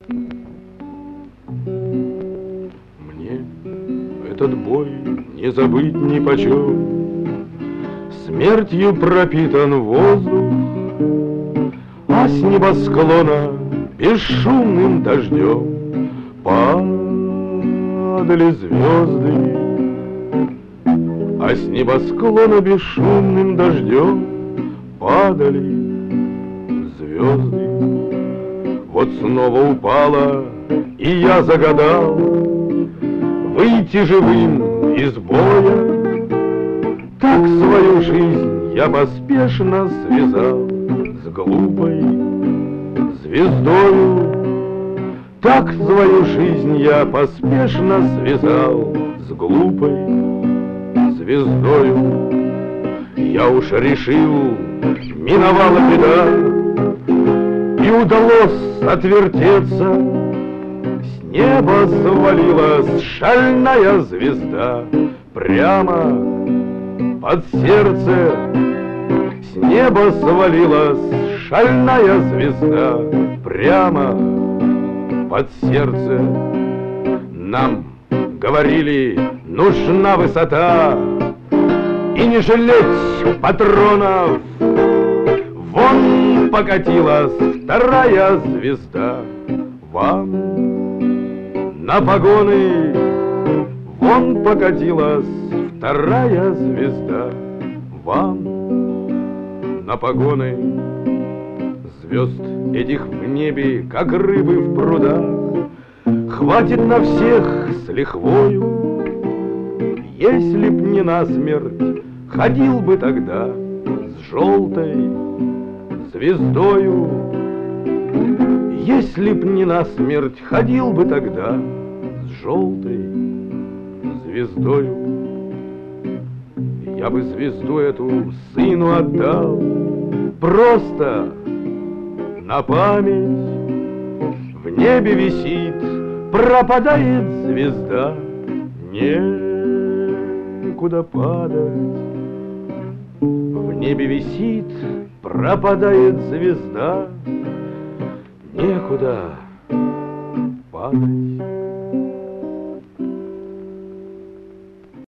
Мне этот бой не забыть нипочем, смертью пропитан воздух, а с небосклона бесшумным дождем падали звезды, а с небосклона бесшумным дождем падали звезды. Вот снова упала, и я загадал выйти живым из боя. Так свою жизнь я поспешно связал с глупой звездою. Так свою жизнь я поспешно связал с глупой звездою. Я уж решил, миновала беда, и удалось отвертеться. С неба свалилась шальная звезда прямо под сердце. С неба свалилась шальная звезда прямо под сердце. Нам говорили, нужна высота и не жалеть патронов. Вон покатилась вторая звезда вам на погоны. Вон покатилась вторая звезда вам на погоны. Звезд этих в небе, как рыбы в прудах, хватит на всех с лихвою. Если б не насмерть, ходил бы тогда с желтой звездою. Если б не насмерть, ходил бы тогда с желтой звездою. Я бы звезду эту сыну отдал просто на память. В небе висит, пропадает звезда, некуда падать. В небе висит, пропадает звезда, некуда падать.